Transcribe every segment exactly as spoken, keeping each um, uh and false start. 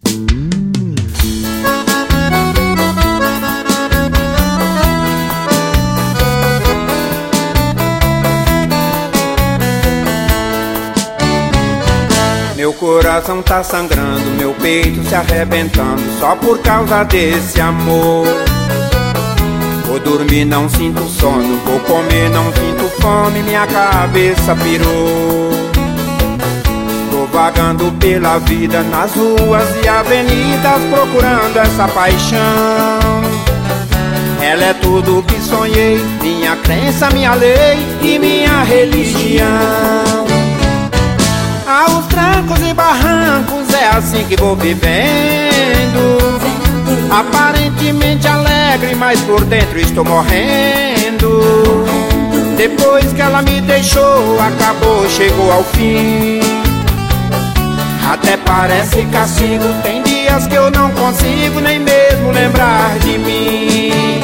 Meu coração tá sangrando, meu peito se arrebentando, só por causa desse amor. Vou dormir, não sinto sono, vou comer, não sinto fome, minha cabeça pirou. Tô vagando pela vida, nas ruas e avenidas, procurando essa paixão. Ela é tudo o que sonhei, minha crença, minha lei e minha religião. Aos trancos e barrancos é assim que vou vivendo, aparentemente alegre, mas por dentro estou morrendo. Depois que ela me deixou, acabou, chegou ao fim. Até parece castigo, tem dias que eu não consigo nem mesmo lembrar de mim.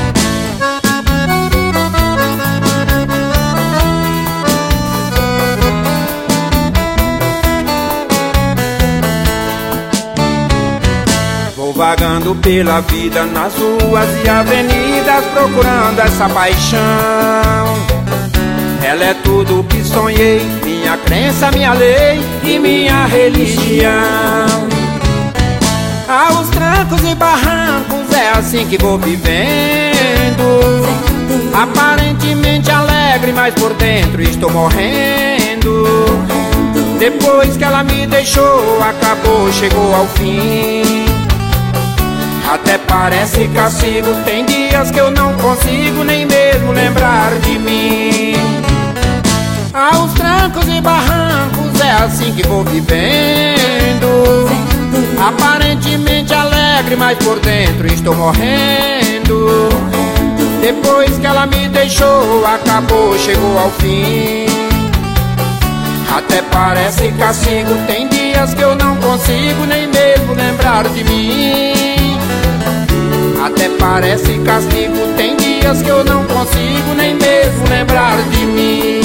Vagando pela vida, nas ruas e avenidas, procurando essa paixão. Ela é tudo o que sonhei, minha crença, minha lei e minha religião. Aos trancos e barrancos é assim que vou vivendo, aparentemente alegre, mas por dentro estou morrendo. Depois que ela me deixou, acabou, chegou ao fim. Até parece castigo, tem dias que eu não consigo nem mesmo lembrar de mim. Aos trancos e barrancos é assim que vou vivendo, aparentemente alegre, mas por dentro estou morrendo. Depois que ela me deixou, acabou, chegou ao fim. Até parece castigo, tem dias que eu não consigo nem mesmo lembrar de mim. Até parece castigo, tem dias que eu não consigo nem mesmo lembrar de mim.